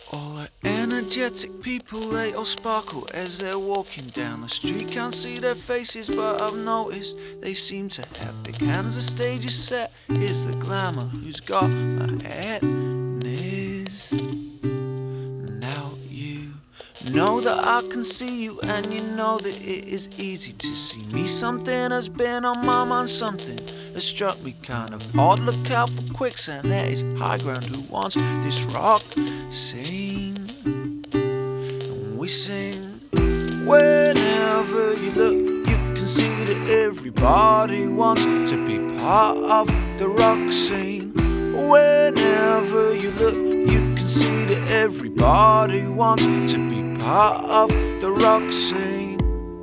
All the energetic people, they all sparkle as they're walking down the street. Can't see their faces, but I've noticed they seem to have big hands. The stage is set, here's the glamour. Who's got my head in his? Now you know that I can see you, and you know that it is easy to see me. Something has been on my mind, something has struck me kind of odd. Look out for quicksand, there is high ground. Who wants this rock scene? And we sing whenever you look. You can see that everybody wants to be part of the rock scene. Whenever you look, you can see that everybody wants to be part of the rock scene.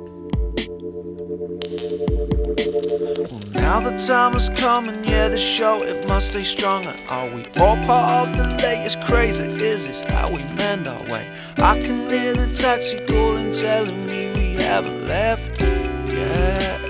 Well, now the time has come, and yeah, the show, it must stay strong. And are we all part of the latest craze? Is this how we mend our way? I can hear the taxi calling, telling me we haven't left yet.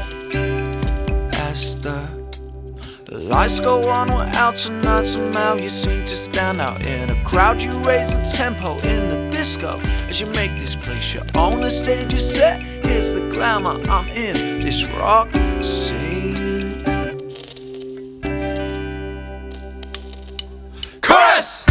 As the lights go on, we're out tonight. Somehow you seem to stand out in a crowd. You raise the tempo in the disco as you make this place your own. The stage is set, here's the glamour. I'm in this rock scene. Chorus!